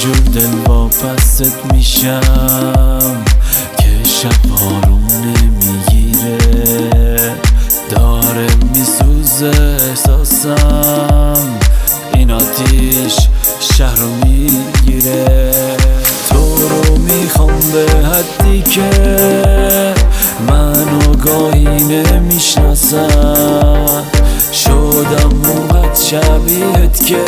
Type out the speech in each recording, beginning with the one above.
جور دل واپست میشم که شب آروم نمیگیره، داره میسوزه احساسم، این آتیش شهر رو میگیره. تو رو میخوام به حدی که منو گاهی نمیشناسم، شدم موقت شبیهت که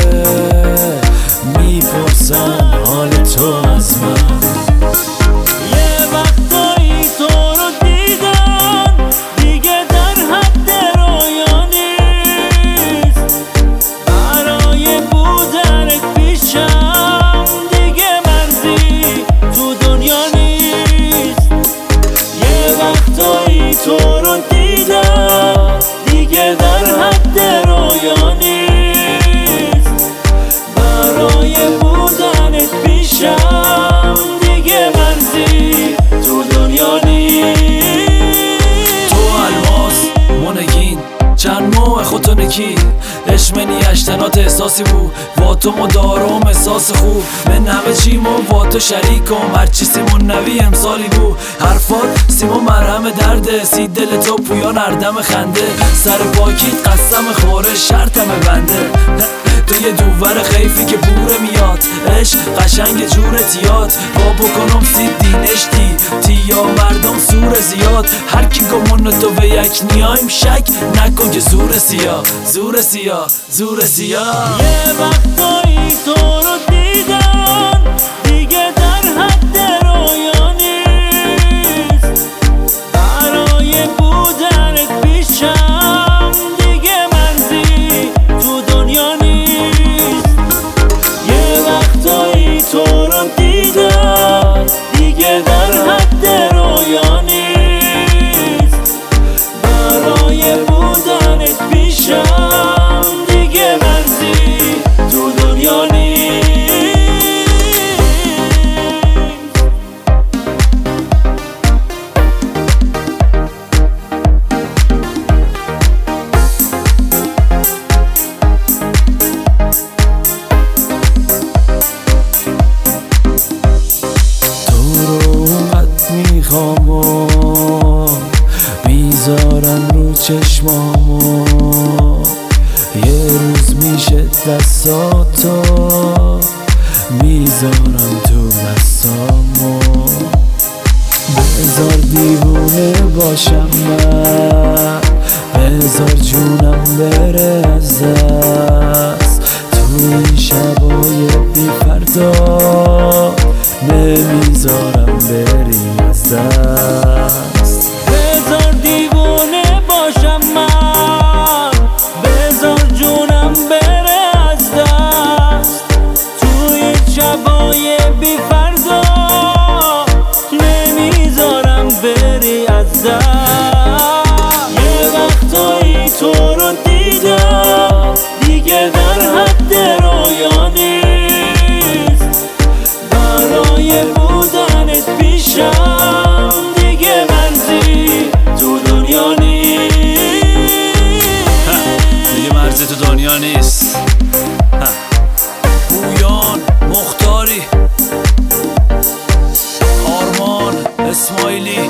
میپرسن حال تو از من. یه وقتایی تو رو دیدم دیگه در حد رویا نیست، برای بودنت پیشم دیگه مرزی تو دنیا نیست. یه وقتایی تو رو دیدم دیگه در حد رویا نیست، برای بودنت پیشم دیگه مرزی تو دنیا نیست. تو الماس مونگین چند موه خودتو نکی، اشمنی اشتنات احساسی بود با تو مدارم احساس خوب، من همه چیمو با تو شریکم، هرچی سیمون نوی امسالی بود، حرفات سیمون مرهم درده، سی دل تو پویا نردم خنده، سر پاکیت قسم خوره شرطم بنده. تو یه دوور خیفی که بوره میاد، عشق قشنگ جورت یاد، با بکنم سید دینشتی تیا مردم سور زیاد، هر کی گمون تو به یک نیایم شک نکن که زور سیاه زور سیاه زور سیاه. یه وقتایی تو رو دیدم دیگه در حد رویا نیست، برای بودنت پیشم دیگه مرزی تو دنیا نیست. یه وقتایی تو رو دیدم دیگه در حد رویا نیست، برای بودنت پیشم دیگه مرزی تو دنیا نیست. میخوام میذارم رو چشمامو، یه روز میشه دستاتو میذارم تو دستامو، بذار دیوونه باشم من، بذار جونم بره از دست، تو این شبای بی فردا نمیذارم بری از دست. بذار دیوونه باشم من، بذار جونم بره از دست، توی شبای بی فردا نمیذارم بری از دست. یه وقتایی تو رو دیدم دیگه در حد رویا نیست، برای بودنت پیشم دیگه مرزی تو دنیا نیست. دیگه مرزی تو دنیا نیست. پویان مختاری، آرمان اسماعیلی.